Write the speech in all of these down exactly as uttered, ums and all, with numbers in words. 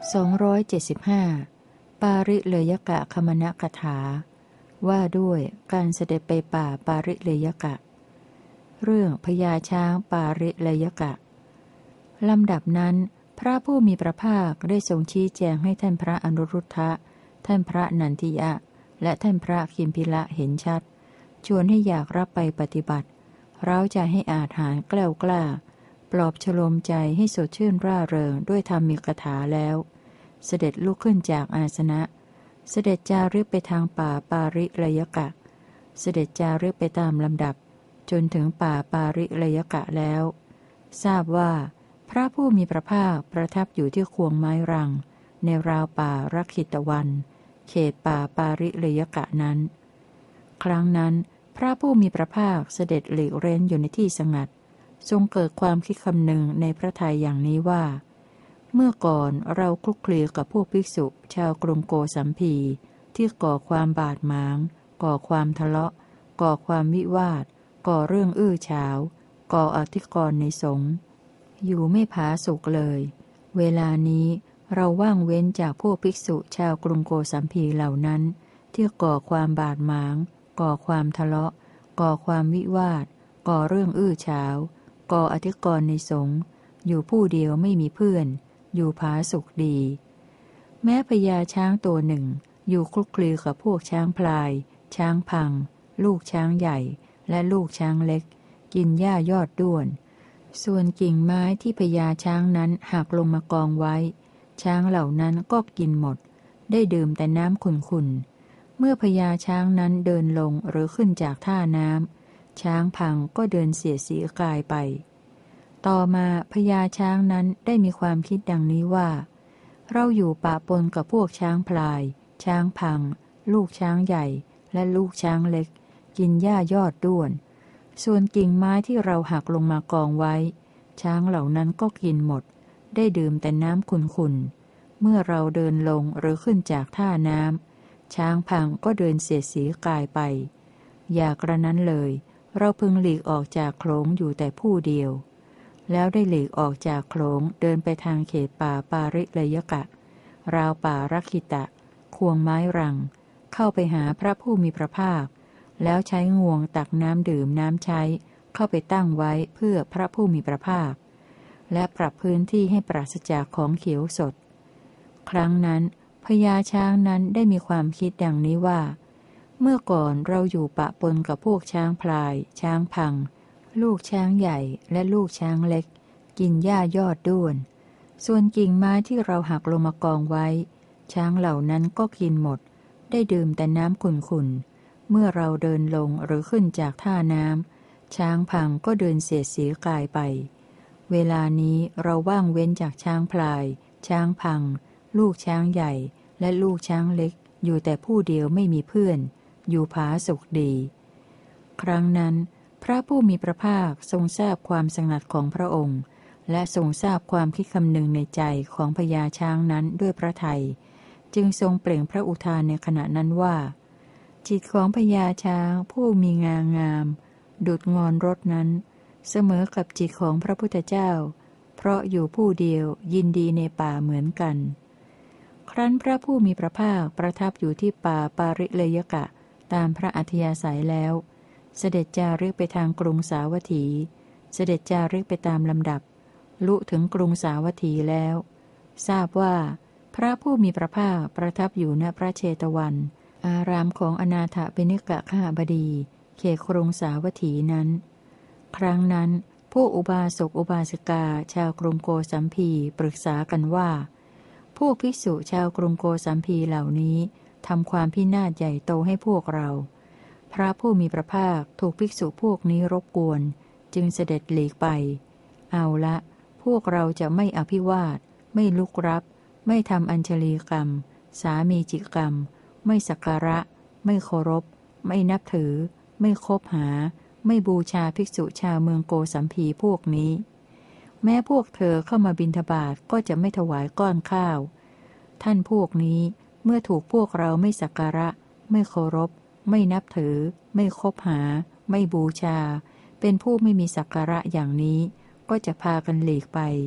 สองร้อยเจ็ดสิบห้าปาริเลยกะคมณกถาว่าด้วยการเสด็จไปป่าปาริเลยกะเรื่องพญาช้างปาริเลยกะลำดับนั้นพระผู้มีพระภาคได้ทรงชี้แจงให้ท่านพระอนุรุทธะท่านพระนันทิยะและท่านพระคิมพิละเห็นชัดชวนให้อยากรับไปปฏิบัติเร้าใจให้อาถรรพ์แกล้วกล้าปลอบฉโลมใจให้สดชื่นร่าเริงด้วยธรรมีกถาแล้วเสด็จลุกขึ้นจากอาสนะเสด็จจาริกไปทางป่าปาริเลยกะเสด็จจาริกไปตามลำดับจนถึงป่าปาริเลยกะแล้วทราบว่าพระผู้มีพระภาคประทับอยู่ที่ควงไม้รังในราวป่ารักขิตวันเขตป่าปาริเลยกะนั้นครั้งนั้นพระผู้มีพระภาคเสด็จหลีกเร้นอยู่ในที่สงัดทรงเกิดความคิดคำนึงในพระทัยอย่างนี้ว่าเมื่อก่อนเราคลุกคลีกับพวกภิกษุชาวกรุงโกสัมพีที่ก่อความบาดหมางก่อความทะเลาะก่อความวิวาทก่อเรื่องอื้อฉาวก่ออธิกรณ์ในสงฆ์อยู่ไม่ผาสุกเลยเวลานี้เราว่างเว้นจากพวกภิกษุชาวกรุงโกสัมพีเหล่านั้นที่ก่อความบาดหมางก่อความทะเลาะก่อความวิวาทก่อเรื่องอื้อฉาวก่ออธิกรณ์ในสงฆ์อยู่ผู้เดียวไม่มีเพื่อนอยู่ผาสุกดีแม้พญาช้างตัวหนึ่งอยู่คลุกคลีกับพวกช้างพลายช้างพังลูกช้างใหญ่และลูกช้างเล็กกินหญ้ายอดด้วนส่วนกิ่งไม้ที่พญาช้างนั้นหักลงมากองไว้ช้างเหล่านั้นก็กินหมดได้ดื่มแต่น้ำขุ่นๆเมื่อพญาช้างนั้นเดินลงหรือขึ้นจากท่าน้ำช้างพังก็เดินเสียสีกายไปต่อมาพญาช้างนั้นได้มีความคิดดังนี้ว่าเราอยู่ปะปนกับพวกช้างพลายช้างพังลูกช้างใหญ่และลูกช้างเล็กกินหญ้ายอดด้วนส่วนกิ่งไม้ที่เราหักลงมากองไว้ช้างเหล่านั้นก็กินหมดได้ดื่มแต่น้ำขุ่นๆเมื่อเราเดินลงหรือขึ้นจากท่าน้ำช้างพังก็เดินเสียสีกายไปอย่ากระนั้นเลยเราพึงหลีกออกจากโขลงอยู่แต่ผู้เดียวแล้วได้หลีกออกจากโขลงเดินไปทางเขตป่าปาริเลยกะราวป่ารักขิตะควงไม้รังเข้าไปหาพระผู้มีพระภาคแล้วใช้งวงตักน้ำดื่มน้ำใช้เข้าไปตั้งไว้เพื่อพระผู้มีพระภาคและปรับพื้นที่ให้ปราศจากของเขียวสดครั้งนั้นพญาช้างนั้นได้มีความคิดดังนี้ว่าเมื่อก่อนเราอยู่ปะปนกับพวกช้างพลายช้างพังลูกช้างใหญ่และลูกช้างเล็กกินหญ้ายอดด้วนส่วนกิ่งไม้ที่เราหักลงมากองไว้ช้างเหล่านั้นก็กินหมดได้ดื่มแต่น้ำขุ่นๆเมื่อเราเดินลงหรือขึ้นจากท่าน้ำช้างพังก็เดินเสียดสีกายไปเวลานี้เราว่างเว้นจากช้างพลายช้างพังลูกช้างใหญ่และลูกช้างเล็กอยู่แต่ผู้เดียวไม่มีเพื่อนอยู่ผาสุกดีครั้งนั้นพระผู้มีพระภาคทรงทราบความสงัดของพระองค์และทรงทราบความคิดคำนึงในใจของพญาช้างนั้นด้วยพระทัยจึงทรงเปล่งพระอุทานในขณะนั้นว่าจิตของพญาช้างผู้มีงามงามดุจงอนรถนั้นเสมอกับจิตของพระพุทธเจ้าเพราะอยู่ผู้เดียวยินดีในป่าเหมือนกันครั้นพระผู้มีพระภาคประทับอยู่ที่ป่าปาริเลยกะตามพระอัธยาศัยแล้วเสด็จจาริกไปทางกรุงสาวัตถีเสด็จจาริกไปตามลำดับลุถึงกรุงสาวัตถีแล้วทราบว่าพระผู้มีพระภาคประทับอยู่ณพระเชตวันอารามของอนาถปิณกขหบดีเขตกรุงสาวัตถีนั้นครั้งนั้นพวกอุบาสกอุบาสิกาชาวกรุงโกสัมพีปรึกษากันว่าพวกภิกษุชาวกรุงโกสัมพีเหล่านี้ทำความพินาศใหญ่โตให้พวกเราพระผู้มีพระภาคถูกภิกษุพวกนี้รบกวนจึงเสด็จหลีกไปเอาละพวกเราจะไม่อภิวาทไม่ลุกรับไม่ทำอัญชลีกรรมสามีจิกรรมไม่สักการะไม่เคารพไม่นับถือไม่คบหาไม่บูชาภิกษุชาวเมืองโกสัมพีพวกนี้แม้พวกเธอเข้ามาบิณฑบาตก็จะไม่ถวายก้อนข้าวท่านพวกนี้เมื่อถูกพวกเราไม่สักการะไม่เคารพไม่นับถือไม่คบหาไม่บูชาเป็นผู้ไม่มีสักการะอย่างนี้ก็จะพากันหลีกไป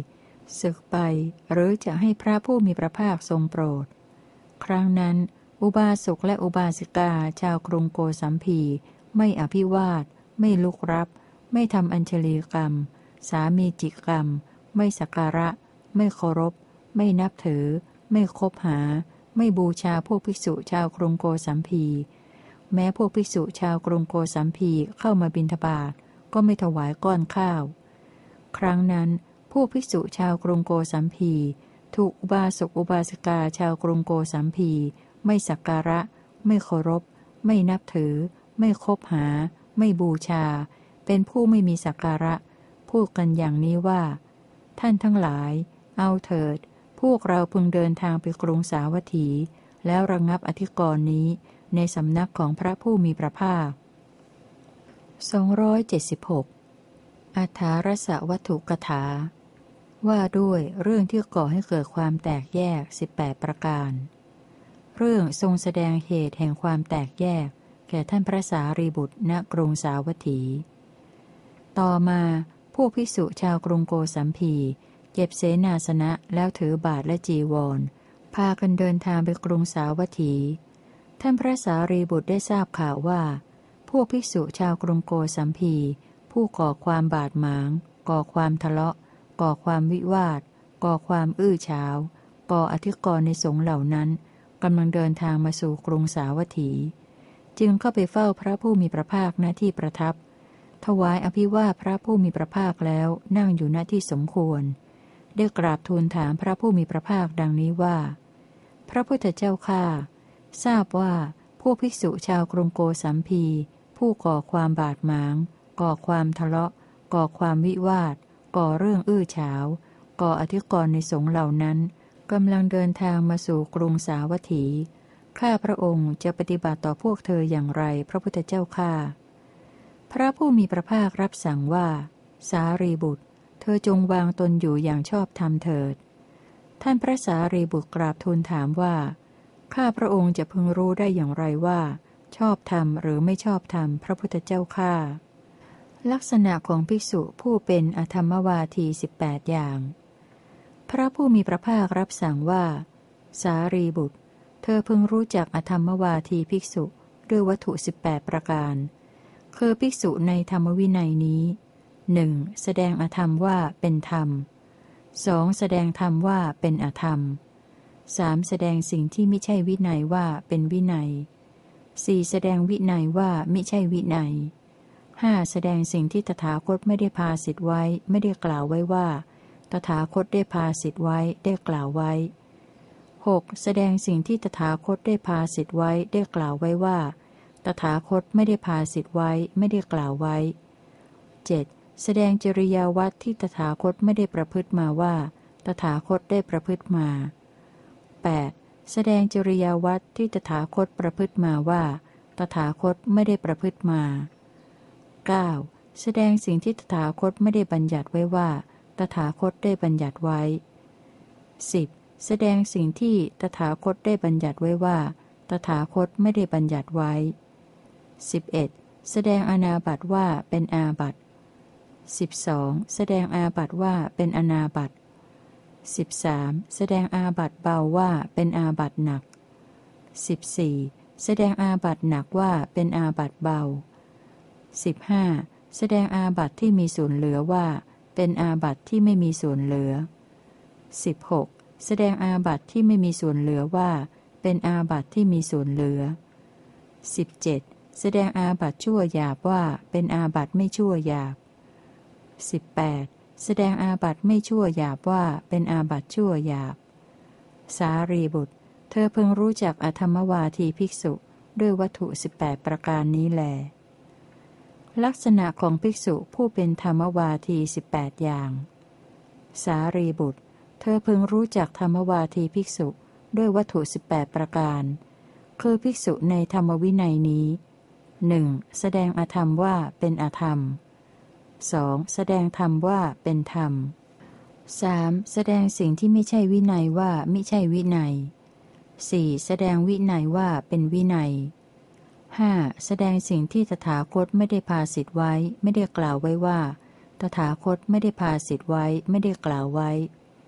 ศึกไปหรือจะให้พระผู้มีพระภาคทรงโปรดครั้งนั้นอุบาสกและอุบาสิกาชาวกรุงโกสัมพีไม่อภิวาทไม่ลุกรับไม่ทำอัญชลีกรรมสามีจิกรรมไม่สักการะไม่เคารพไม่นับถือไม่คบหาไม่บูชาพวกภิกษุชาวกรุงโกสัมพีแม้พวกภิกษุชาวกรุงโกสัมพีเข้ามาบิณฑบาตก็ไม่ถวายก้อนข้าวครั้งนั้นพวกภิกษุชาวกรุงโกสัมพีถูกอุบาสกอุบาสิกาชาวกรุงโกสัมพีไม่สักการะไม่เคารพไม่นับถือไม่คบหาไม่บูชาเป็นผู้ไม่มีสักการะพูดกันอย่างนี้ว่าท่านทั้งหลายเอาเถิดพวกเราพึงเดินทางไปกรุงสาวัตถีแล้วระงับอธิกรณ์นี้ในสำนักของพระผู้มีพระภาคสองร้อยเจ็ดสิบหกอัฏฐารสวัตถุกถาว่าด้วยเรื่องที่ก่อให้เกิดความแตกแยกสิบแปดประการเรื่องทรงแสดงเหตุแห่งความแตกแยกแก่ท่านพระสารีบุตรณกรุงสาวัตถีต่อมาพวกภิกษุชาวกรุงโกสัมพีเก็บเสนาสนะแล้วถือบาทและจีวรพากันเดินทางไปกรุงสาวัตถีท่านพระสารีบุตรได้ทราบข่าวว่าพวกภิกษุชาวกรุงโกสัมพีผู้ก่อความบาดหมางก่อความทะเลาะก่อความวิวาทก่อความอื้อฉาวก่ออธิกรณ์ในสงฆ์เหล่านั้นกำลังเดินทางมาสู่กรุงสาวัตถีจึงเข้าไปเฝ้าพระผู้มีพระภาคณที่ประทับถวายอภิวาทพระผู้มีพระภาคแล้วนั่งอยู่ณที่สมควรได้กราบทูลถามพระผู้มีพระภาคดังนี้ว่าพระพุทธเจ้าข้าทราบว่าพวกภิกษุชาวกรุงโกสัมพีผู้ก่อความบาดหมางก่อความทะเลาะก่อความวิวาทก่อเรื่องอื้อฉาวก่ออธิกรณ์ในสงฆ์เหล่านั้นกำลังเดินทางมาสู่กรุงสาวัตถีข้าพระองค์จะปฏิบัติต่อพวกเธออย่างไรพระพุทธเจ้าข้าพระผู้มีพระภาครับสั่งว่าสารีบุตรเธอจงวางตนอยู่อย่างชอบธรรมเถิดท่านพระสารีบุตรกราบทูลถามว่าข้าพระองค์จะพึงรู้ได้อย่างไรว่าชอบธรรมหรือไม่ชอบธรรมพระพุทธเจ้าข้าลักษณะของภิกษุผู้เป็นอธรรมวาทีสิบแปดอย่างพระผู้มีพระภาครับสั่งว่าสารีบุตรเธอพึงรู้จักอธรรมวาทีภิกษุด้วยวัตถุสิบแปดประการคือภิกษุในธรรมวินัยนี้หนึ่งแสดงอธรรมว่าเป็นธรรมสองแสดงธรรมว่าเป็นอธรรมสามแสดงสิ่งที่ไม่ใช่วินัยว่าเป็นวินัยสี่แสดงวินัยว่ามิใช่วินัยห้าแสดงสิ่งที่ตถาคตไม่ได้พาสิทธไว้ไม่ได้กล่าวไว้ว่าตถาคตได้พาสิทธไว้ได้กล่าวไว้หกแสดงสิ่งที่ตถาคตได้พาสิทธไว้ได้กล่าวไว้ว่าตถาคตไม่ได้พาสิทธไว้ไม่ได้กล่าวไว้เจ็ดแสดงจริยาวัดที่ตถาคตไม่ได้ประพฤติมาว่าตถาคตได้ประพฤติมาแปดแสดงจริยาวัดที่ตถาคตประพฤติมาว่าตถาคตไม่ได้ประพฤติมาเก้าแสดงสิ่งที่ตถาคตไม่ได้บัญญัติไว้ว่าตถาคตได้บัญญัติไว้สิบแสดงสิ่งที่ตถาคตได้บัญญัติไว้ว่าตถาคตไม่ได้บัญญัติไว้สิบเอ็ดแสดงอานาบัติว่าเป็นอาบัติสิบสองแสดงอาบัติว่าเป็นอนาบัติสิบสามแสดงอาบัติเบาว่าเป็นอาบัติหนักสิบสี่แสดงอาบัติหนักว่าเป็นอาบัติเบาสิบห้าแสดงอาบัติที่มีส่วนเหลือว่าเป็นอาบัติที่ไม่มีส่วนเหลือสิบหกแสดงอาบัติที่ไม่มีส่วนเหลือว่าเป็นอาบัติที่มีส่วนเหลือสิบเจ็ดแสดงอาบัติชั่วหยาบว่าเป็นอาบัติไม่ชั่วหยาบสิบแปดแสดงอาบัติไม่ชั่วหยาบว่าเป็นอาบัติชั่วหยาบสารีบุตรเธอเพิ่งรู้จักอธรรมวาทีภิกษุด้วยวัตถุสิบแปดประการนี้แลลักษณะของภิกษุผู้เป็นธรรมวาทีสิบแปดอย่างสารีบุตรเธอพึงรู้จักธรรมวาทีภิกษุด้วยวัตถุสิบแปดประการคือภิกษุในธรรมวินัยนี้หนึ่งแสดงอธรรมว่าเป็นอธรรมสองแสดงธรรมว่าเป็นธรรมสามแสดงสิ่งที่ไม่ใช่วินัยว่ามิใช่วินัยสี่แสดงวินัยว่าเป็นวินัยห้าแสดงสิ่งที่ตถาคตไม่ได้พาสิทธไว้ไม่ได้กล่าวไว้ว่าตถาคตไม่ได้พาสิทธไว้ไม่ได้กล่าวไว้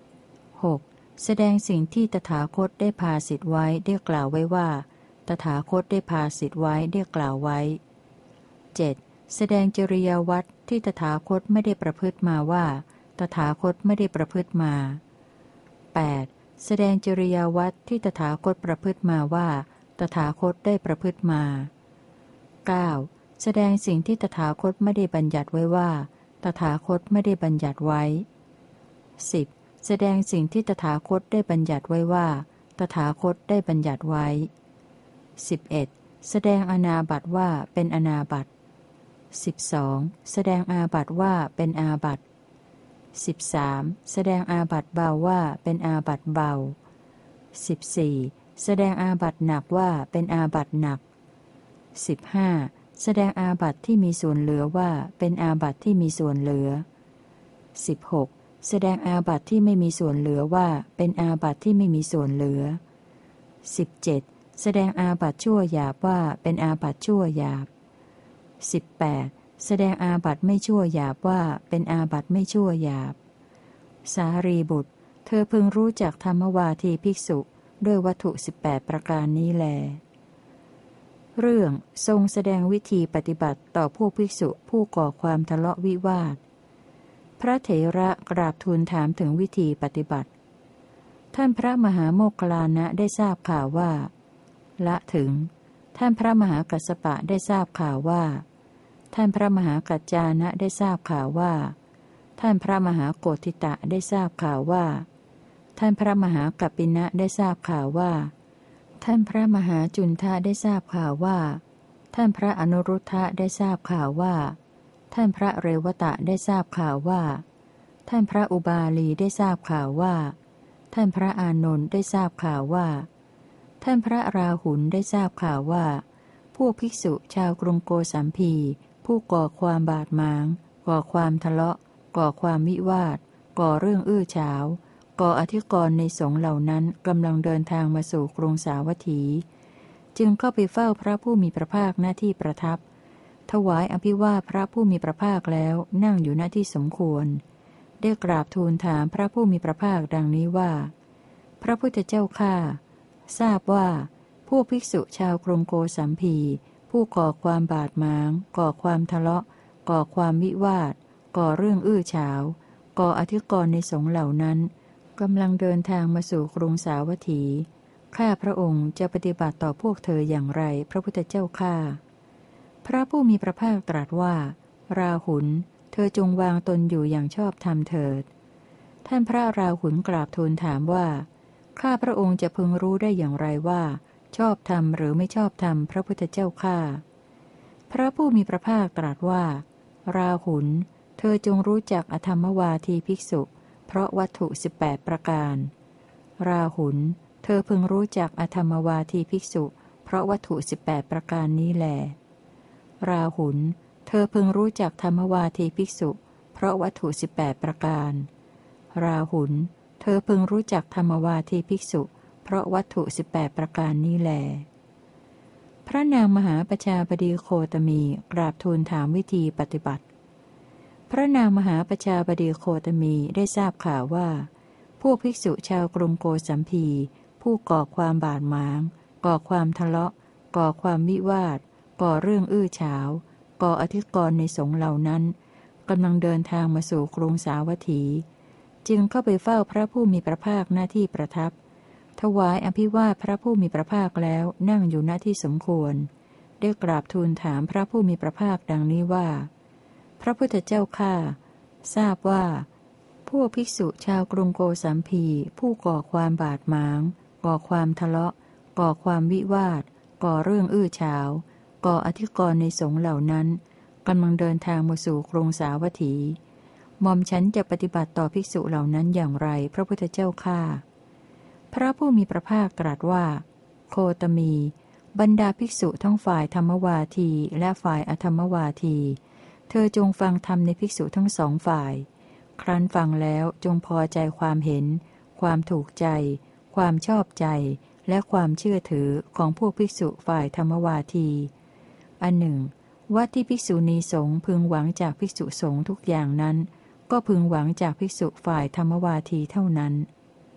หก. แสดงสิ่งที่ตถาคตได้พาสิทธไว้ได้กล่าวไว้ว่าตถาคตได้พาสิทธไว้ได้กล่าวไว้ เจ็ด. แสดงจริยวัตรที่ตถาคตไม่ได้ประพฤติมาว่าตถาคตไม่ได้ประพฤติมา แปด. แสดงจริยวัตรที่ตถาคตประพฤติมาว่าตถาคตได้ประพฤติมา เก้า. แสดงสิ่งที่ตถาคตไม่ได้บัญญัติไว้ว่าตถาคตไม่ได้บัญญัติไว้ สิบ. แสดงสิ่งที่ตถาคตได้บัญญัติไว้ว่าตถาคตได้บัญญัติไว้ สิบเอ็ด. แสดงอานาบัติว่าเป็นอานาบัติ สิบสอง. แสดงอาบัติว่าเป็นอาบัติ สิบสาม. แสดงอาบัติเบาว่าเป็นอาบัติเบา สิบสี่. แสดงอาบัติหนักว่าเป็นอาบัติหนัก สิบห้า. แสดงอาบัติที่มีส่วนเหลือว่าเป็นอาบัติที่มีส่วนเหลือ สิบหก. แสดงอาบัติที่ไม่มีส่วนเหลือว่าเป็นอาบัติที่ไม่มีส่วนเหลือ สิบเจ็ด. แสดงอาบัติชั่วหยาบว่าเป็นอาบัติชั่วหยาบ สิบแปด. แสดงอาบัติไม่ชั่วหยาบว่าเป็นอาบัติไม่ชั่วหยาบ สารีบุตรเธอพึงรู้จักธรรมวาทีภิกษุด้วยวัตถุสิบแปดประการนี้แลเรื่องทรงแสดงวิธีปฏิบัติต่อผู้ภิกษุผู้ก่อความทะเลาะวิวาทพระเถระกราบทูลถามถึงวิธีปฏิบัติท่านพระมหาโมคคัลลานะได้ทราบข่าวว่าละถึงท่านพระมหากัสสปะได้ทราบข่าวว่าท่านพระมหากัจจานะได้ทราบข่าวว่าท่านพระมหาโกฏฐิตะได้ทราบข่าวว่าท่านพระมหากัปปินะได้ทราบข่าวว่าท่านพระมหาจุนทะได้ทราบข่าวว่าท่านพระอนุรุทธะได้ทราบข่าวว่าท่านพระเรวตะได้ทราบข่าวว่าท่านพระอุบาลีได้ทราบข่าวว่าท่านพระอานนท์ได้ทราบข่าวว่าท่านพระราหุลได้ทราบข่าวว่าพวกภิกษุชาวกรุงโกสัมพีผู้ก่อความบาดหมางก่อความทะเลาะก่อความวิวาทก่อเรื่องอื้อฉาวก่ออธิกรณ์ในสงฆ์เหล่านั้นกำลังเดินทางมาสู่กรุงสาวัตถีจึงเข้าไปเฝ้าพระผู้มีพระภาคหน้าที่ประทับถวายอภิวาทพระผู้มีพระภาคแล้วนั่งอยู่หน้าที่สมควรได้กราบทูลถามพระผู้มีพระภาคดังนี้ว่าพระพุทธเจ้าข้าทราบว่าผู้ภิกษุชาวกรุงโกสัมพีผู้ก่อความบาดหมางก่อความทะเลาะก่อความวิวาทก่อเรื่องอื้อฉาวก่ออธิกรณ์ในสงฆ์เหล่านั้นกำลังเดินทางมาสู่กรุงสาวัตถีข้าพระองค์จะปฏิบัติต่อพวกเธออย่างไรพระพุทธเจ้าข้าพระผู้มีพระภาคตรัสว่าราหุลเธอจงวางตนอยู่อย่างชอบธรรมเถิดท่านพระราหุลกราบทูลถามว่าข้าพระองค์จะพึงรู้ได้อย่างไรว่าชอบธรรมหรือไม่ชอบธรรมพระพุทธเจ้าข้าพระผู้มีพระภาคตรัสว่าราหุลเธอจงรู้จักอธรรมวาทีภิกษุเพราะวัตถุสิบแปดประการราหุลเธอพึงรู้จักอธรรมวาทีภิกษุเพราะวัตถุสิบแปดประการนี้แลราหุลเธอพึงรู้จักธรรมวาทีภิกษุเพราะวัตถุสิบแปดประการราหุลเธอพึงรู้จักธรรมวาทีภิกษุเพราะวัตถุสิบแปดประการนี้แลพระนางมหาประชาบดีโคตมีกราบทูลถามวิธีปฏิบัติพระนางมหาประชาบดีโคตมีได้ทราบข่าวว่าพวกภิกษุชาวกรุงโกสัมพีผู้ก่อความบาดหมางก่อความทะเลาะก่อความวิวาทก่อเรื่องอื้อฉาวก่ออธิกรณ์ในสงฆ์เหล่านั้นกำลังเดินทางมาสู่กรุงสาวัตถีจึงเข้าไปเฝ้าพระผู้มีพระภาคหน้าที่ประทับถวายอภิวาทพระผู้มีพระภาคแล้วนั่งอยู่หน้าที่สมควรได้กราบทูลถามพระผู้มีพระภาคดังนี้ว่าพระพุทธเจ้าข้าทราบว่าพวกภิกษุชาวกรุงโกสัมพีผู้ก่อความบาดหมางก่อความทะเลาะก่อความวิวาทก่อเรื่องอื้อฉาวก่ออธิกรณ์ในสงฆ์เหล่านั้นกำลังเดินทางมาสู่กรุงสาวัตถีหม่อมฉันจะปฏิบัติต่อภิกษุเหล่านั้นอย่างไรพระพุทธเจ้าข้าพระผู้มีพระภาคตรัสว่าโคตมีบรรดาภิกษุทั้งฝ่ายธรรมวาทีและฝ่ายอธรรมวาทีเธอจงฟังธรรมในภิกษุทั้งสองฝ่ายครั้นฟังแล้วจงพอใจความเห็นความถูกใจความชอบใจและความเชื่อถือของพวกภิกษุฝ่ายธรรมวาทีอันหนึ่งวัดที่ภิกษุณีสงฆ์พึงหวังจากภิกษุสงฆ์ทุกอย่างนั้นก็พึงหวังจากภิกษุฝ่ายธรรมวาทีเท่านั้น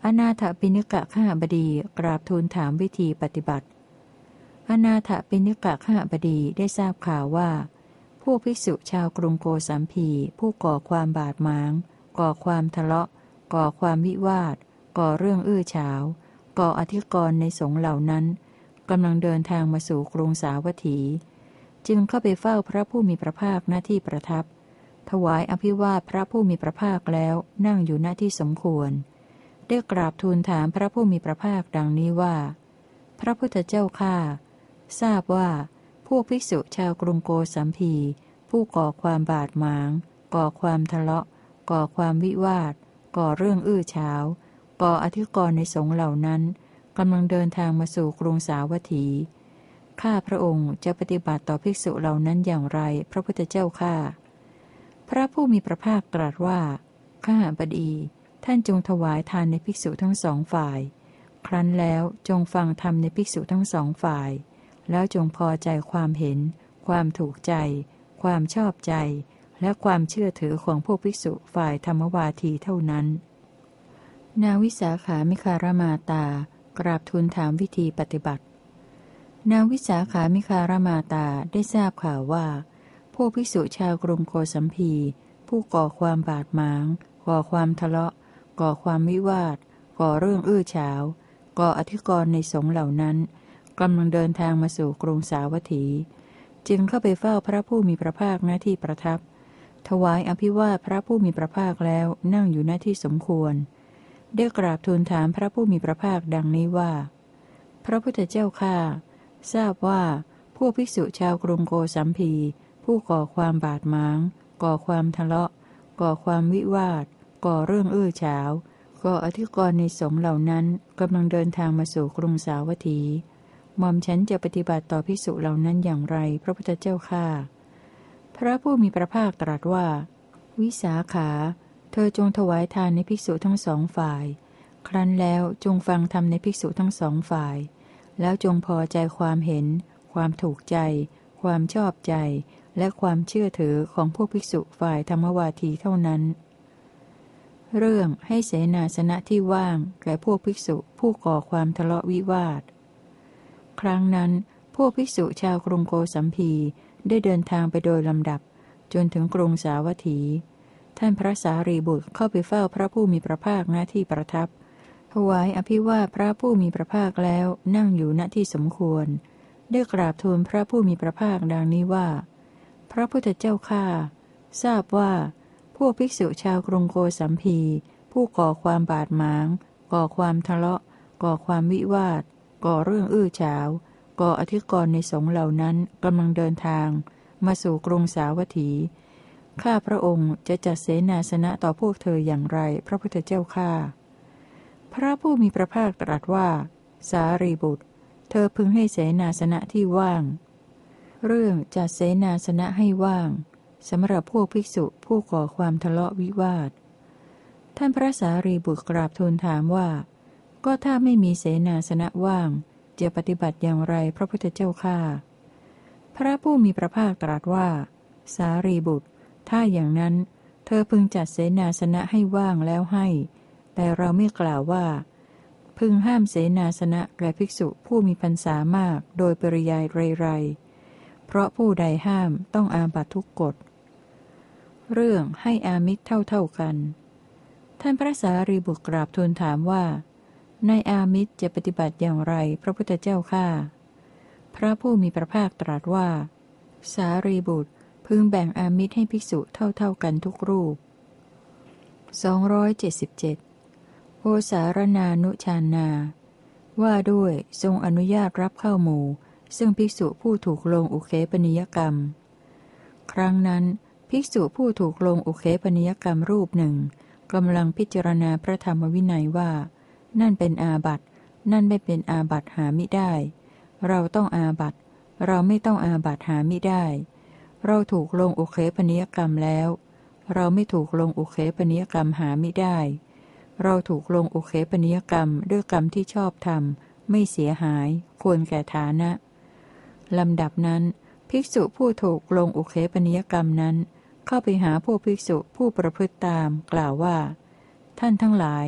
อนาถปิณกะข้าบดีกราบทูลถามวิธีปฏิบัติอนาถปิณกะข้าบดีได้ทราบข่าวว่าพวกภิกษุชาวกรุงโกสัมพีผู้ก่อความบาดหมางก่อความทะเลาะก่อความวิวาทก่อเรื่องอื้อฉาวก่ออธิกรณ์ในสงฆ์เหล่านั้นกำลังเดินทางมาสู่กรุงสาวัตถีจึงเข้าไปเฝ้าพระผู้มีพระภาคณที่ประทับถวายอภิวาทพระผู้มีพระภาคแล้วนั่งอยู่ณที่สมควรได้กราบทูลถามพระผู้มีพระภาคดังนี้ว่าพระพุทธเจ้าข้าทราบว่าพวกภิกษุชาวกรุงโกสัมพีผู้ก่อความบาดหมางก่อความทะเลาะก่อความวิวาทก่อเรื่องอื้อฉาวก่ออธิกรณ์ในสงฆ์เหล่านั้นกำลังเดินทางมาสู่กรุงสาวัตถีข้าพระองค์จะปฏิบัติต่อภิกษุเหล่านั้นอย่างไรพระพุทธเจ้าข้าพระผู้มีพระภาคตรัสว่าข้าบดีท่านจงถวายทานในภิกษุทั้งสองฝ่ายครั้นแล้วจงฟังธรรมในภิกษุทั้งสองฝ่ายแล้วจงพอใจความเห็นความถูกใจความชอบใจและความเชื่อถือของพวกภิกษุฝ่ายธรรมวาทีเท่านั้นนางวิสาขามิคารมาตากราบทูลถามวิธีปฏิบัตินางวิสาขามิคารมาตาได้ทราบข่าวว่าพวกภิกษุชาวกรุงโกสัมพีผู้ก่อความบาดหมางก่อความทะเลาะก่อความวิวาทก่อเรื่องอื้อฉาวก่ออธิกรณ์ในสงฆ์เหล่านั้นกำลังเดินทางมาสู่กรุงสาวัตถีจึงเข้าไปเฝ้าพระผู้มีพระภาคณที่ประทับถวายอภิวาทพระผู้มีพระภาคแล้วนั่งอยู่ณที่สมควรได้กราบทูลถามพระผู้มีพระภาคดังนี้ว่าพระพุทธเจ้าข้าทราบว่าพวกภิกษุชาวกรุงโกสัมพีผู้ก่อความบาดหมางก่อความทะเลาะก่อความวิวาทก่อเรื่องอื้อฉาวก่ออธิกรณ์ในสงฆ์เหล่านั้นกำลังเดินทางมาสู่กรุงสาวัตถีหม่อมฉันจะปฏิบัติต่อภิกษุเหล่านั้นอย่างไรพระพุทธเจ้าข้าพระผู้มีพระภาคตรัสว่าวิสาขาเธอจงถวายทานในภิกษุทั้งสองฝ่ายครั้นแล้วจงฟังธรรมในภิกษุทั้งสองฝ่ายแล้วจงพอใจความเห็นความถูกใจความชอบใจและความเชื่อถือของพวกภิกษุฝ่ายธรรมวาทีเท่านั้นเรื่องให้เสนาสนะที่ว่างแก่พวกภิกษุผู้ก่อความทะเลาะวิวาทครั้งนั้นพวกภิกษุชาวกรุงโกสัมพีได้เดินทางไปโดยลำดับจนถึงกรุงสาวัตถีท่านพระสารีบุตรเข้าไปเฝ้าพระผู้มีพระภาคณที่ประทับถวายอภิวาทพระผู้มีพระภาคแล้วนั่งอยู่ณที่สมควรได้กราบทูลพระผู้มีพระภาคดังนี้ว่าพระพุทธเจ้าข้าทราบว่าพวกภิกษุชาวกรุงโกสัมพีผู้ก่อความบาดหมางก่อความทะเลาะก่อความวิวาทก่อเรื่องอื้อฉาวก่ออธิกรณ์ในสงฆ์เหล่านั้นกำลังเดินทางมาสู่กรุงสาวัตถีข้าพระองค์จะจัดเสนาสนะต่อพวกเธออย่างไรพระพุทธเจ้าข้าพระผู้มีพระภาคตรัสว่าสารีบุตรเธอพึงให้เสนาสนะที่ว่างเรื่องจัดเสนาสนะให้ว่างสำหรับพวกภิกษุผู้ก่อความทะเลาะวิวาทท่านพระสารีบุตรกราบทูลถามว่าก็ถ้าไม่มีเสนาสนะว่างจะปฏิบัติอย่างไรพระพุทธเจ้าข้าพระผู้มีพระภาคตรัสว่าสารีบุตรถ้าอย่างนั้นเธอพึงจัดเสนาสนะให้ว่างแล้วให้แต่เราไม่กล่าวว่าพึงห้ามเสนาสนะแก่ภิกษุผู้มีพรรษามากโดยปริยายไรๆเพราะผู้ใดห้ามต้องอาบัตทุกกฎเรื่องให้อามิตรเท่าๆกันท่านพระสารีบุตรกราบทูลถามว่าในอามิตรจะปฏิบัติอย่างไรพระพุทธเจ้าข้าพระผู้มีพระภาคตรัสว่าสารีบุตรพึงแบ่งอามิตรให้ภิกษุเท่าๆกันทุกรูปสองร้อยเจ็ดสิบเจ็ดโอสารนานุชานาว่าด้วยทรงอนุญาตรับเข้าหมู่ซึ่งภิกษุผู้ถูกลงอุเคปนิยกรรมครั้งนั้นภิกษุผู้ถูกลงอุเคปนิยกรรมรูปหนึ่งกำลังพิจารณาพระธรรมวินัยว่านั่นเป็นอาบัตินั่นไม่เป็นอาบัติหามิได้เราต้องอาบัติเราไม่ต้องอาบัติหามิได้เราถูกลงอุเคปนิยกรรมแล้วเราไม่ถูกลงอุเคปนิยกรรมหามิได้เราถูกลงอุเคปนิยกรรมด้วยกรรมที่ชอบธรรมไม่เสียหายควรแก่ฐานะลำดับนั้นภิกษุผู้ถูกลงอุเคปนิยกรรมนั้นเข้าไปหาพวกภิกษุผู้ประพฤติตามกล่าวว่าท่านทั้งหลาย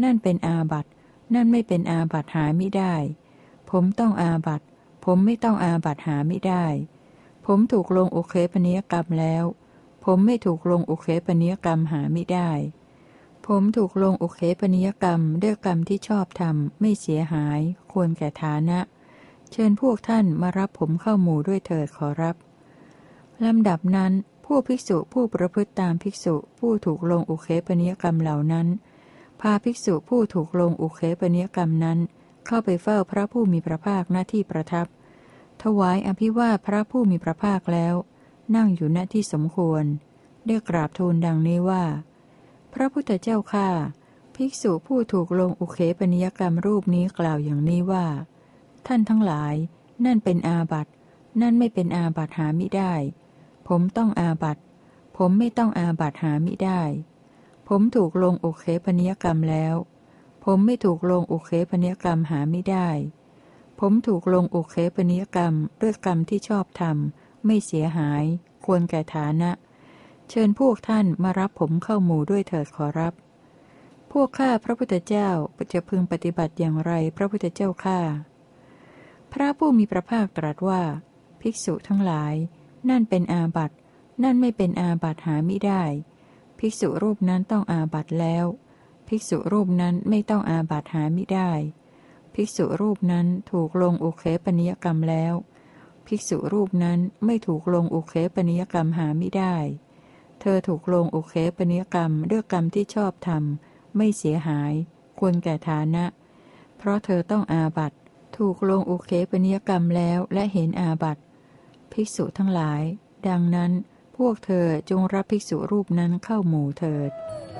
นั่นเป็นอาบัตินั่นไม่เป็นอาบัติหามิได้ผมต้องอาบัติผมไม่ต้องอาบัติหามิได้ผมถูกลงอุเคปนิยกรรมแล้วผมไม่ถูกลงอุเคปนิยกรรมหามิได้ผมถูกลงอุเคปนิยกรรมด้วยกรรมที่ชอบทำไม่เสียหายควรแก่ฐานะเชิญพวกท่านมารับผมเข้าหมู่ด้วยเถิดขอรับลำดับนั้นผู้ภิกษุผู้ประพฤติตามภิกษุผู้ถูกลงอุเคปนิยกรรมเหล่านั้นพาภิกษุผู้ถูกลงอุเคปนิยกรรมนั้นเข้าไปเฝ้าพระผู้มีพระภาคณที่ประทับถวายอภิวาทพระผู้มีพระภาคแล้วนั่งอยู่ณที่สมควรได้กราบทูลดังนี้ว่าพระพุทธเจ้าข้าภิกษุผู้ถูกลงอุเคปนิยกรรมรูปนี้กล่าวอย่างนี้ว่าท่านทั้งหลายนั่นเป็นอาบัตินั่นไม่เป็นอาบัติหามิได้ผมต้องอาบัติผมไม่ต้องอาบัติหามิได้ผมถูกลงอุเคปนิยกรรมแล้วผมไม่ถูกลงอุเคปนิยกรรมหามิได้ผมถูกลงอุเคปนิยกรรมด้วยกรรมที่ชอบธรรมไม่เสียหายควรแก่ฐานะเชิญพวกท่านมารับผมเข้าหมู่ด้วยเถิดขอรับพวกข้าพระพุทธเจ้าจะพึงปฏิบัติอย่างไรพระพุทธเจ้าข้าพระผู้มีพระภาคตรัสว่าภิกษุทั้งหลายนั่นเป็นอาบัตินั่นไม่เป็นอาบัติหามิได้ภิกษุรูปนั้นต้องอาบัติแล้วภิกษุรูปนั้นไม่ต้องอาบัติหามิได้ภิกษุรูปนั้นถูกลงอุเคปนิยกรรมแล้วภิกษุรูปนั้นไม่ถูกลงอุเคปนิยกรรมหามิได้เธอถูกลงอุเคปนิยกรรมด้วยกรรมที่ชอบธรรมไม่เสียหายควรแก่ฐานะเพราะเธอต้องอาบัติถูกลงอุเคปนิยกรรมแล้วและเห็นอาบัติภิกษุทั้งหลายดังนั้นพวกเธอจงรับภิกษุรูปนั้นเข้าหมู่เถิด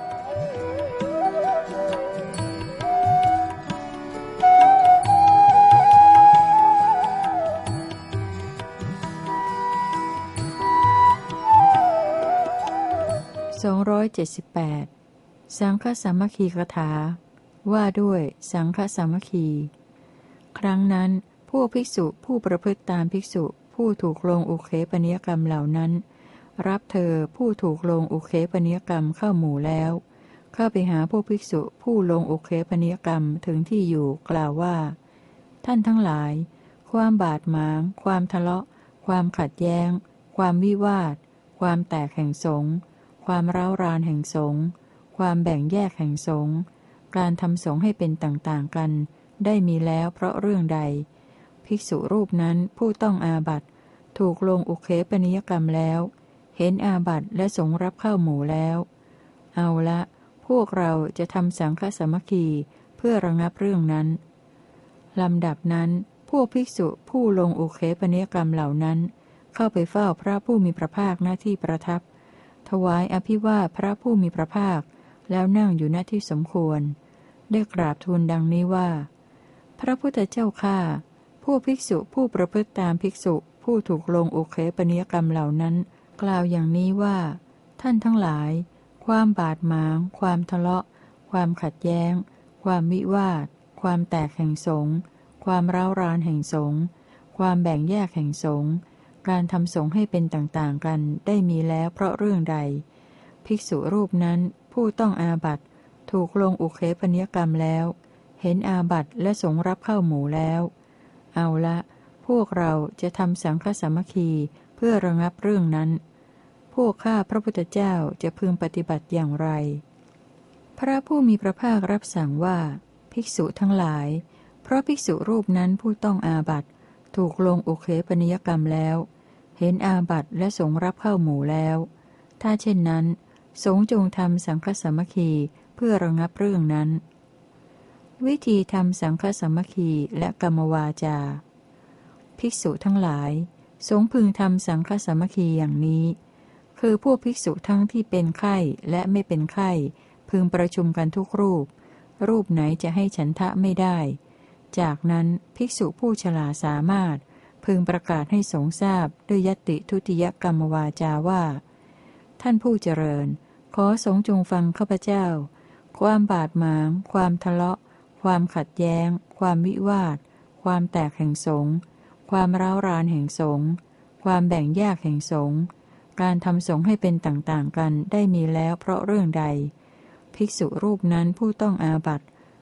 สองร้อยเจ็ดสิบแปดสังฆสามัคคีกถาว่าด้วยสังฆสามัคคีครั้งนั้นพวกภิกษุผู้ประพฤติตามภิกษุผู้ถูกลงอุเคปนิยกรรมเหล่านั้นรับเธอผู้ถูกลงอุเคปนิยกรรมเข้าหมู่แล้วเข้าไปหาพวกภิกษุผู้ลงอุเคปนิยกรรมถึงที่อยู่กล่าวว่าท่านทั้งหลายความบาดหมางความทะเลาะความขัดแย้งความวิวาทความแตกแห่งสงฆ์ความร้าวรานแห่งสงฆ์ความแบ่งแยกแห่งสงฆ์การทำสงฆ์ให้เป็นต่างๆกันได้มีแล้วเพราะเรื่องใดภิกษุรูปนั้นผู้ต้องอาบัติถูกลงอุเคปนิยกรรมแล้วเห็นอาบัติและสงฆ์รับเข้าหมู่แล้วเอาละพวกเราจะทำสังฆสามัคคีเพื่อระงับเรื่องนั้นลำดับนั้นพวกภิกษุผู้ลงอุเคปนิยกรรมเหล่านั้นเข้าไปเฝ้าพระผู้มีพระภาคณที่ประทับถวายอภิวาทพระผู้มีพระภาคแล้วนั่งอยู่ณที่สมควรได้กราบทูลดังนี้ว่าพระพุทธเจ้าข้าผู้ภิกษุผู้ประพฤติตามภิกษุผู้ถูกลงอุเคปนิยกรรมเหล่านั้นกล่าวอย่างนี้ว่าท่านทั้งหลายความบาดหมางความทะเลาะความขัดแย้งความวิวาทความแตกแห่งสงฆ์ความร้าวรานแห่งสงฆ์ความแบ่งแยกแห่งสงฆ์การทำสงฆ์ให้เป็นต่างๆกันได้มีแล้วเพราะเรื่องใดภิกษุรูปนั้นผู้ต้องอาบัติถูกลงอุเคปนิยกรรมแล้วเห็นอาบัติและสงฆ์รับเข้าหมู่แล้วเอาละพวกเราจะทำสังฆสามัคคีเพื่อระงับเรื่องนั้นพวกข้าพระพุทธเจ้าจะพึงปฏิบัติอย่างไรพระผู้มีพระภาครับสั่งว่าภิกษุทั้งหลายเพราะภิกษุรูปนั้นผู้ต้องอาบัติถูกลงอุเคปนิยกรรมแล้วเห็นอาบัติและสงฆ์รับเข้าหมู่แล้วถ้าเช่นนั้นสงฆ์จงทำสังฆสามัคคีเพื่อระงับเรื่องนั้นวิธีทำสังฆสามัคคีและกรรมวาจาภิกษุทั้งหลายสงฆ์พึงทำสังฆสามัคคีอย่างนี้คือพวกภิกษุทั้งที่เป็นไข้และไม่เป็นไข้พึงประชุมกันทุกรูปรูปไหนจะให้ฉันทะไม่ได้จากนั้นภิกษุผู้ฉลาดสามารถพึงประกาศให้สงฆ์ทราบด้วยยติทุติยกรรมวาจาว่าท่านผู้เจริญขอสงฆ์จงฟังข้าพเจ้าความบาดหมางความทะเลาะความขัดแย้งความวิวาทความแตกแห่งสงฆ์ความร้าวรานแห่งสงฆ์ความแบ่งแยกแห่งสงฆ์การทำสงฆ์ให้เป็นต่างๆกันได้มีแล้วเพราะเรื่องใดภิกษุรูปนั้นผู้ต้องอาบัติ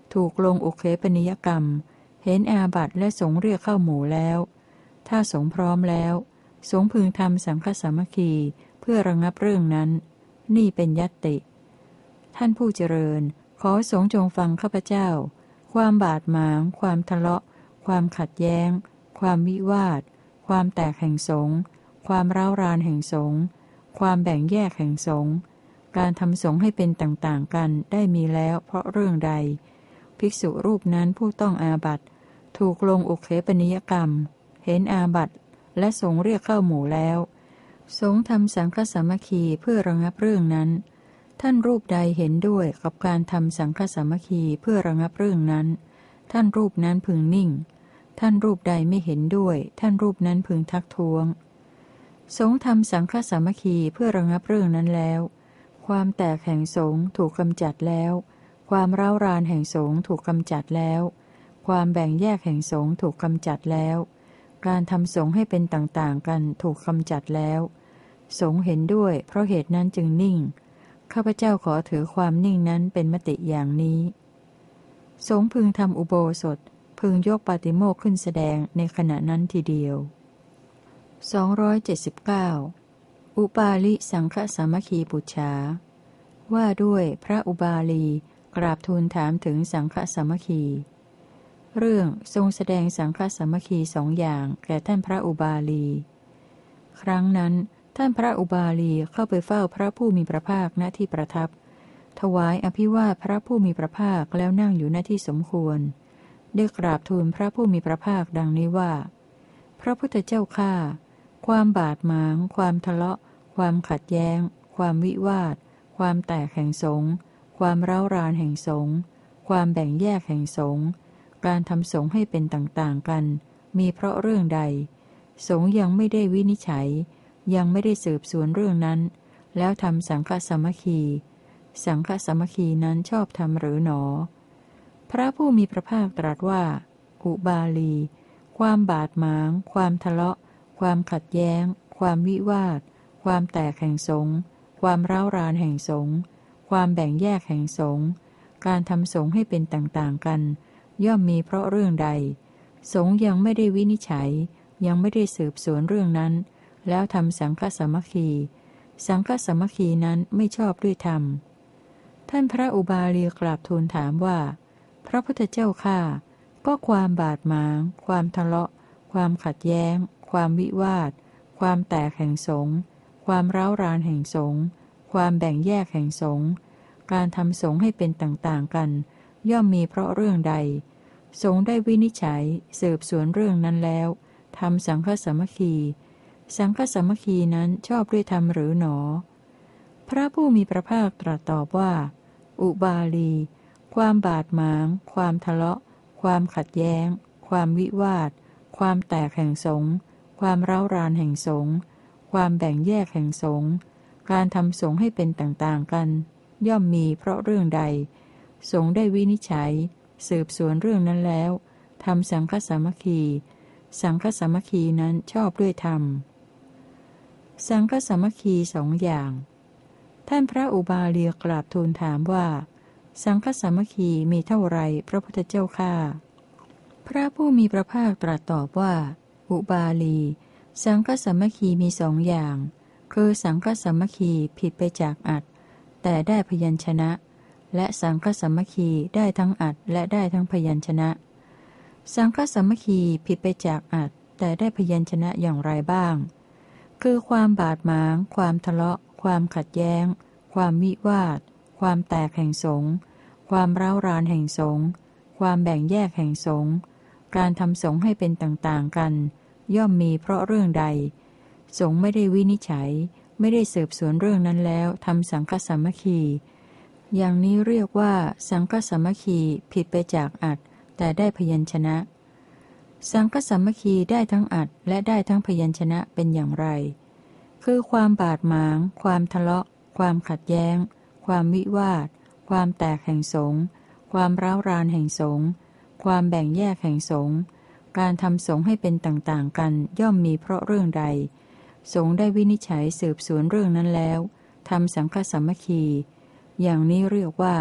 ถูกลงอุเคปนิยกรรมเห็นอาบัติและสงฆ์เรียกเข้าหมู่แล้วถ้าสงฆ์พร้อมแล้วสงฆ์พึงทำสังฆสามัคคีเพื่อระงับเรื่องนั้นนี่เป็นญัตติ ท่านผู้เจริญขอสงฆ์จงฟังข้าพเจ้าความบาดหมางความทะเลาะความขัดแย้งความวิวาทความแตกแห่งสงฆ์ความร้าวรานแห่งสงฆ์ความแบ่งแยกแห่งสงฆ์การทำสงฆ์ให้เป็นต่างๆกันได้มีแล้วเพราะเรื่องใดภิกษุรูปนั้นผู้ต้องอาบัติถูกลงอุเคปนิยกรรมเห็นอาบัติและสงฆ์เรียกเข้าหมู่แล้วสงฆ์ทำสังฆสามัคคีเพื่อระงับเรื่องนั้นท่านรูปใดเห็นด้วยกับการทำสังฆสามัคคีเพื่อระงับเรื่องนั้นท่านรูปนั้นพึงนิ่งท่านรูปใดไม่เห็นด้วยท่านรูปนั้นพึงทักท้วงสงฆ์ทำสังฆสามัคคีเพื่อระงับเรื่องนั้นแล้วความแตกแห่งสงฆ์ถูกกำจัดแล้วความร้าวรานแห่งสงฆ์ถูกกำจัดแล้วความแบ่งแยกแห่งสงฆ์ถูกกำจัดแล้วการทำสงฆ์ให้เป็นต่างๆกันถูกกำจัดแล้วสงฆ์เห็นด้วยเพราะเหตุนั้นจึงนิ่งข้าพเจ้าขอถือความนิ่งนั้นเป็นมติอย่างนี้สงฆ์พึงทำอุโบสถพึงยกปาติโมกข์ขึ้นแสดงในขณะนั้นทีเดียวสองร้อยเจ็ดสิบเก้าอุปาลิสังฆสามัคคีปุจฉาว่าด้วยพระอุบาลีกราบทูลถามถึงสังฆสามัคคีเรื่องทรงแสดงสังฆสามัคคีสองอย่างแก่ท่านพระอุบาลีครั้งนั้นท่านพระอุบาลีเข้าไปเฝ้าพระผู้มีพระภาคณที่ประทับถวายอภิวาทพระผู้มีพระภาคแล้วนั่งอยู่ณที่สมควรได้กราบทูลพระผู้มีพระภาคดังนี้ว่าพระพุทธเจ้าข้าความบาดหมางความทะเลาะความขัดแย้งความวิวาทความแตกแห่งสงฆ์ความร้าวรานแห่งสงฆ์ความแบ่งแยกแห่งสงฆ์การทำสงฆ์ให้เป็นต่างๆกันมีเพราะเรื่องใดสงฆ์ยังไม่ได้วินิจฉัยยังไม่ได้สืบสวนเรื่องนั้นแล้วทำสังฆสามัคคีสังฆสามัคคีนั้นชอบทำหรือหนอพระผู้มีพระภาคตรัสว่าอุบาลีความบาดหมางความทะเลาะความขัดแย้งความวิวาทความแตกแห่งสงฆ์ความร้าวรานแห่งสงฆ์ความแบ่งแยกแห่งสงฆ์การทำสงฆ์ให้เป็นต่างๆกันย่อมมีเพราะเรื่องใดสงฆ์ยังไม่ได้วินิจฉัยยังไม่ได้สืบสวนเรื่องนั้นแล้วทำสังฆสามัคคีสังฆสามัคคีนั้นไม่ชอบด้วยธรรมท่านพระอุบาลีกราบทูลถามว่าพระพุทธเจ้าข้าก็ความบาดหมางความทะเลาะความขัดแย้งความวิวาทความแตกแห่งสงฆ์ความร้าวรานแห่งสงฆ์ความแบ่งแยกแห่งสงฆ์การทำสงฆ์ให้เป็นต่างๆกันย่อมมีเพราะเรื่องใดสงฆ์ได้วินิจฉัยสืบสวนเรื่องนั้นแล้วทำสังฆสามัคคีสังฆสามัคคีนั้นชอบด้วยธรรมหรือหนอพระผู้มีพระภาคตรัสตอบว่าอุบาลีความบาดหมางความทะเลาะความขัดแย้งความวิวาทความแตกแห่งสงฆ์ความร้าวรานแห่งสงฆ์ความแบ่งแยกแห่งสงฆ์การทำสงฆ์ให้เป็นต่างๆกันย่อมมีเพราะเรื่องใดสงฆ์ได้วินิจฉัยสืบสวนเรื่องนั้นแล้วทำสังฆสามัคคีสังฆสามัคคีนั้นชอบด้วยธรรมสังฆสามัคคีสองอย่างท่านพระอุบาลีกราบทูลถามว่าสังฆสามัคคีมีเท่าไรพระพุทธเจ้าข้าพระผู้มีพระภาคตรัสตอบว่าอุบาลีสังฆสามัคคีมีสองอย่างคือสังฆสามัคคีผิดไปจากอัตแต่ได้พยัญชนะและสังฆสามัคคีได้ทั้งอัตและได้ทั้งพยัญชนะสังฆสามัคคีผิดไปจากอัตแต่ได้พยัญชนะอย่างไรบ้างคือความบาดหมางความทะเลาะความขัดแย้งความวิวาทความแตกแห่งสงฆ์ความร้าวรานแห่งสงฆ์ความแบ่งแยกแห่งสงฆ์การทำสงฆ์ให้เป็นต่างๆกันย่อมมีเพราะเรื่องใดสงฆ์ไม่ได้วินิจฉัยไม่ได้สืบสวนเรื่องนั้นแล้วทำสังฆสามัคคีอย่างนี้เรียกว่าสังฆสามัคคีผิดไปจากอัตแต่ได้พยัญชนะสังฆสามัคคีได้ทั้งอัตและได้ทั้งพยัญชนะเป็นอย่างไรคือความบาดหมางความทะเลาะความขัดแย้งความวิวาทความแตกแห่งสงฆ์ความร้าวรานแห่งสงฆ์ความแบ่งแยกแห่งสงฆ์การทำสงฆ์ให้เป็นต่างๆกันย่อมมีเพราะเรื่องใดสงฆ์ได้วินิจฉัยสืบสวนเรื่องนั้นแล้วทำสังฆสามัคคีอย่างนี้เรียกว่า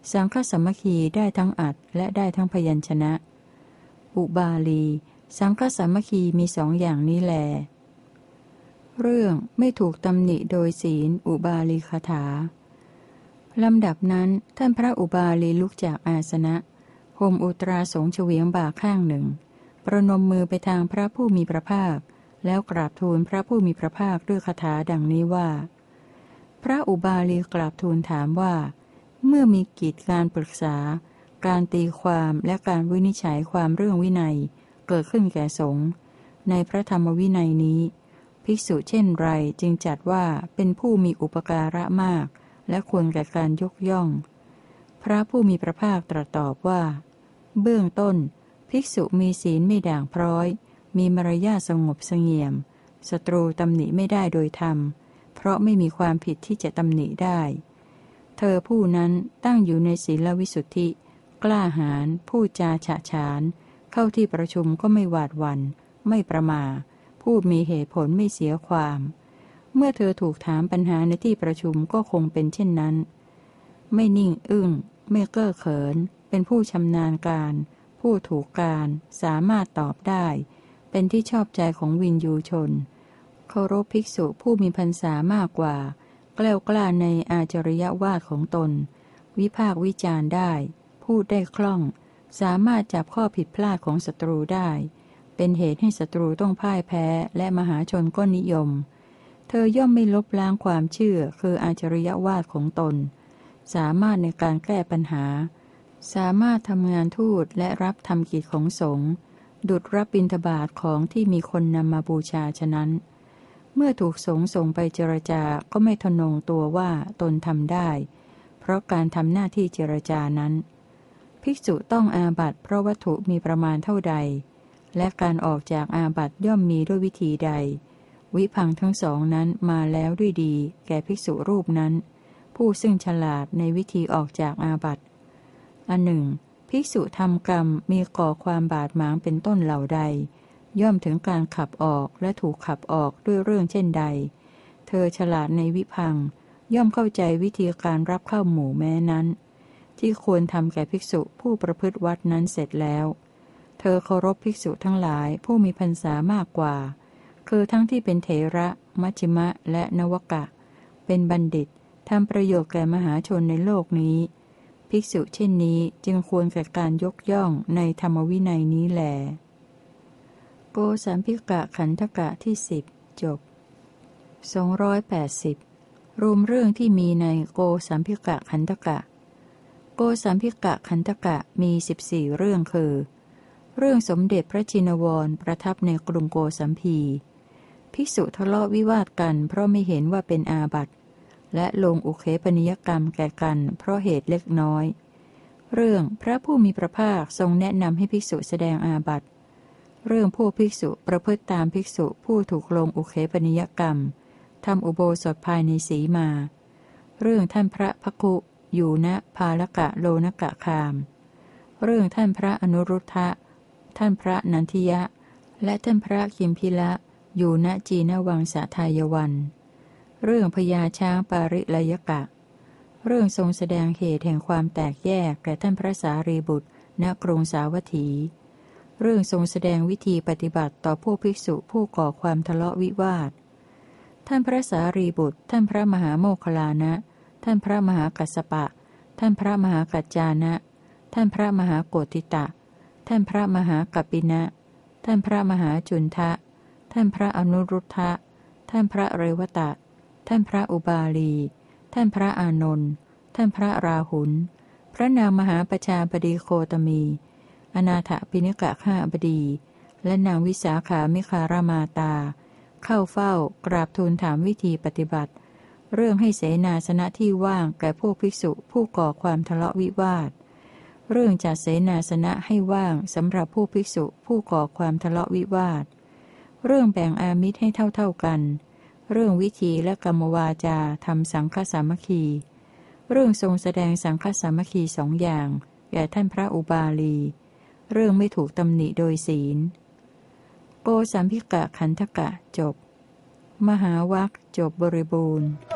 สังฆสามัคคีได้ทั้งอัดและได้ทั้งพยัญชนะ อุบาลีสังฆสามัคคีมีสองอย่างนี้แลเรื่องไม่ถูกตำหนิโดยศีลอุบาลีคถาลำดับนั้นท่านพระอุบาลีลุกจากอาสนะห่มอุตราสงเฉวียงบ่าข้างหนึ่งประนมมือไปทางพระผู้มีพระภาคแล้วกราบทูลพระผู้มีพระภาคด้วยคาถาดังนี้ว่าพระอุบาลีกราบทูลถามว่าเมื่อมีกิจการปรึกษาการตีความและการวินิจฉัยความเรื่องวินัยเกิดขึ้นแก่สงฆ์ในพระธรรมวินัยนี้ภิกษุเช่นไรจึงจัดว่าเป็นผู้มีอุปการะมากและควรแก่การยกย่องพระผู้มีพระภาคตรัสตอบว่าเบื้องต้นภิกษุมีศีลไม่ด่างพร้อยมีมารยาทสงบเสงี่ยมศัตรูตำหนิไม่ได้โดยธรรมเพราะไม่มีความผิดที่จะตำหนิได้เธอผู้นั้นตั้งอยู่ในศีลวิสุทธิกล้าหาญพูดจาฉะฉานเข้าที่ประชุมก็ไม่หวาดหวั่นไม่ประมาทพูดมีเหตุผลไม่เสียความเมื่อเธอถูกถามปัญหาในที่ประชุมก็คงเป็นเช่นนั้นไม่นิ่งอึ้งไม่เก้อเขินเป็นผู้ชำนาญการผู้ถูกการสามารถตอบได้เป็นที่ชอบใจของวินยูชนเคารพภิกษุผู้มีพรรษามากกว่าแกล้วกล้าในอาจริยวาทของตนวิพากษ์วิจารณ์ได้พูดได้คล่องสามารถจับข้อผิดพลาดของศัตรูได้เป็นเหตุให้ศัตรูต้องพ่ายแพ้และมหาชนก็นิยมเธอย่อมไม่ลบล้างความเชื่อคืออาจริยวาทของตนสามารถในการแก้ปัญหาสามารถทำงานทูตและรับทำกิจของสงฆ์ดุจรับบิณฑบาตของที่มีคนนำมาบูชาฉะนั้นเมื่อถูกสงฆ์ส่งไปเจรจาก็ไม่ทะนงตัวว่าตนทำได้เพราะการทำหน้าที่เจรจานั้นภิกษุต้องอาบัติเพราะวัตถุมีประมาณเท่าใดและการออกจากอาบัติย่อมมีด้วยวิธีใดวิภังทั้งสองนั้นมาแล้วด้วยดีแก่ภิกษุรูปนั้นผู้ซึ่งฉลาดในวิธีออกจากอาบัติอันหนึ่งภิกษุทำกรรมมีก่อความบาดหมางเป็นต้นเหล่าใดย่อมถึงการขับออกและถูกขับออกด้วยเรื่องเช่นใดเธอฉลาดในวิภังย่อมเข้าใจวิธีการรับเข้าหมู่แม้นั้นที่ควรทำแก่ภิกษุผู้ประพฤติวัดนั้นเสร็จแล้วเธอเคารพภิกษุทั้งหลายผู้มีพรรษามากกว่าคือทั้งที่เป็นเถระมัชฌิมะและนวกะเป็นบัณฑิตทำประโยชน์แก่มหาชนในโลกนี้ภิกษุเช่นนี้จึงควรแก่การยกย่องในธรรมวินัยนี้แลโกสัมภิกะขันธกะที่สิบจบสองร้อยแปดสิบรวมเรื่องที่มีในโกสัมภิกะขันธกะโกสัมภิกะขันธกะมีสิบสี่เรื่องคือเรื่องสมเด็จพระชินวรประทับในกรุงโกสัมพีภิกษุทะเลาะวิวาทกันเพราะไม่เห็นว่าเป็นอาบัติและลงอุเคปนิยกรรมแก่กันเพราะเหตุเล็กน้อยเรื่องพระผู้มีพระภาคทรงแนะนำให้ภิกษุแสดงอาบัติเรื่องผู้ภิกษุประพฤติตามภิกษุผู้ถูกลงอุเคปนิยกรรมทำอุโบสถภายในสีมาเรื่องท่านพระภคุอยู่ณภาลกะโลนกะคามเรื่องท่านพระอนุรุทธะท่านพระนันทิยะและท่านพระคิมพิละอยู่ณจีนวังสะทายวันเรื่องพญาช้างปาริลยกะเรื่องทรงแสดงเหตุแห่งความแตกแยกแก่ท่านพระสารีบุตรณกรุงสาวัตถีเรื่องทรงแสดงวิธีปฏิบัติต่อพวกภิกษุผู้ก่อความทะเลาะวิวาทท่านพระสารีบุตรท่านพระมหาโมคคัลลานะท่านพระมหากัสสปะท่านพระมหากัจจานะท่านพระมหาโกฏิตะท่านพระมหากัปปินะท่านพระมหาจุนทะท่านพระอนุรุทธะท่านพระเรวตะท่านพระอุบาลีท่านพระอานนท์ท่านพระราหุลพระนางมหาประชาบดีโคตมีอนาถปิณกะข้าบดีและนางวิสาขามิคารมาตาเข้าเฝ้ากราบทูลถามวิธีปฏิบัติเรื่องให้เสนาสนะที่ว่างแก่พวกภิกษุผู้ก่อความทะเลาะวิวาทเรื่องจัดเสนาสนะให้ว่างสำหรับผู้ภิกษุผู้ก่อความทะเลาะวิวาทเรื่องแบ่งอามิตรให้เท่าๆกันเรื่องวิธีและกรรมวาจาทำสังฆสามัคคีเรื่องทรงแสดงสังฆสามัคคีสองอย่างแก่ท่านพระอุบาลีเรื่องไม่ถูกตำหนิโดยศีลโกสัมภิกะขันธกะจบมหาวรรคจบบริบูรณ์